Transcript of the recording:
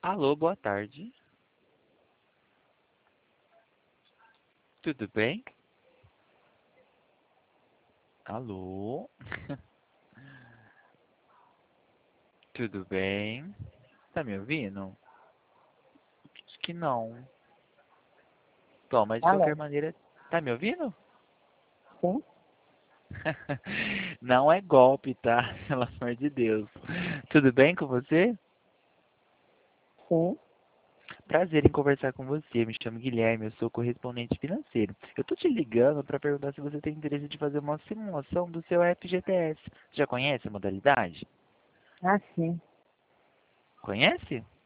Alô, boa tarde. Tudo bem? Alô? Tudo bem? Tá me ouvindo? Acho que não. Bom, mas de qualquer Alô? maneira, tá me ouvindo? Sim? Não é golpe, tá? Pelo amor de Deus. Tudo bem com você? Sim? Prazer em conversar com você. Me chamo Guilherme, eu sou correspondente financeiro. Eu tô te ligando para perguntar se você tem interesse de fazer uma simulação do seu FGTS. Já conhece a modalidade? Ah, sim. Conhece?